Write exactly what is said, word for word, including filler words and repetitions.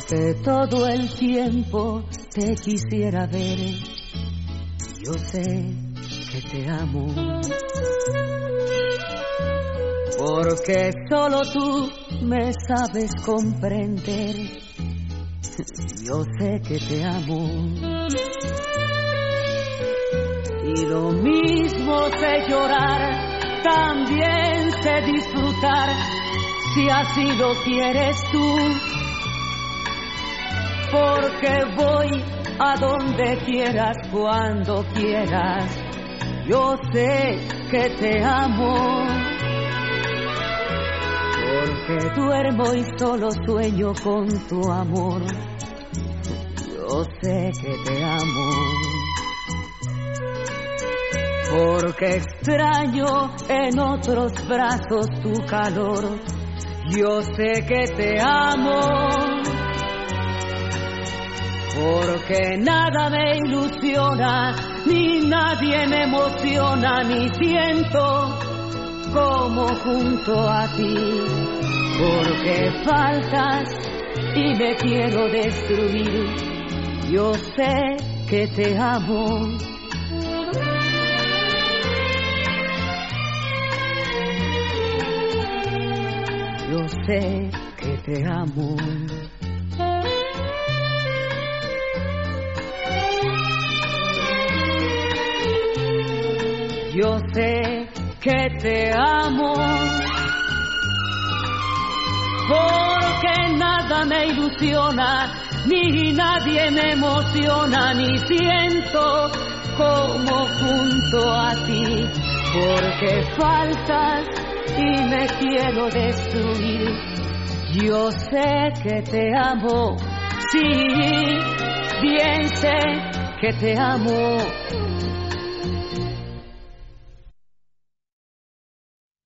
porque todo el tiempo te quisiera ver. Yo sé que te amo, porque solo tú me sabes comprender. Yo sé que te amo, y lo mismo sé llorar, también sé disfrutar, si así lo quieres tú, porque voy a donde quieras, cuando quieras. Yo sé que te amo, porque duermo y solo sueño con tu amor. Yo sé que te amo, porque extraño en otros brazos tu calor. Yo sé que te amo, porque nada me ilusiona, ni nadie me emociona, ni siento como junto a ti, porque faltas y me quiero destruir. Yo sé que te amo, yo sé que te amo. Yo sé que te amo, porque nada me ilusiona, ni nadie me emociona, ni siento como junto a ti, porque faltas y me quiero destruir. Yo sé que te amo, sí, bien sé que te amo.